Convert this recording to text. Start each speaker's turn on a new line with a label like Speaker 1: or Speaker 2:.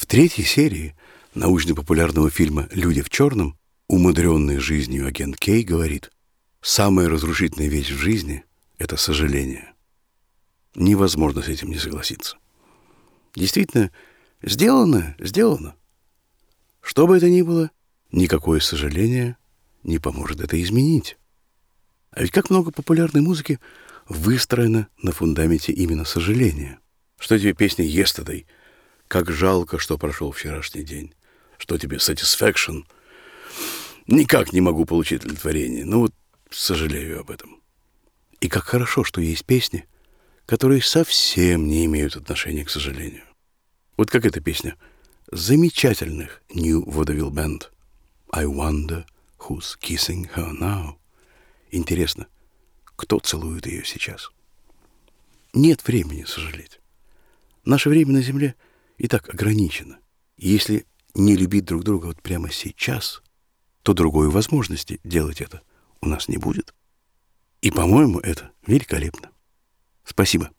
Speaker 1: третьей серии научно-популярного фильма «Люди в черном» умудренный жизнью агент Кей говорит: «Самая разрушительная вещь в жизни — это сожаление». Невозможно с этим не согласиться. Действительно, сделано, сделано. Что бы это ни было, никакое сожаление не поможет это изменить. А ведь как много популярной музыки выстроено на фундаменте именно сожаления. Что тебе песня «Yesterday», «Как жалко, что прошел вчерашний день», что тебе «Satisfaction», «Никак не могу получить удовлетворение», ну вот сожалею об этом. И как хорошо, что есть песни, которые совсем не имеют отношения к сожалению. Вот как эта песня замечательных New Vaudeville Band «I wonder who's kissing her now». Интересно, кто целует ее сейчас? Нет времени сожалеть. Наше время на земле и так ограничено. И если не любить друг друга вот прямо сейчас, то другой возможности делать это у нас не будет. И, по-моему, это великолепно. Спасибо.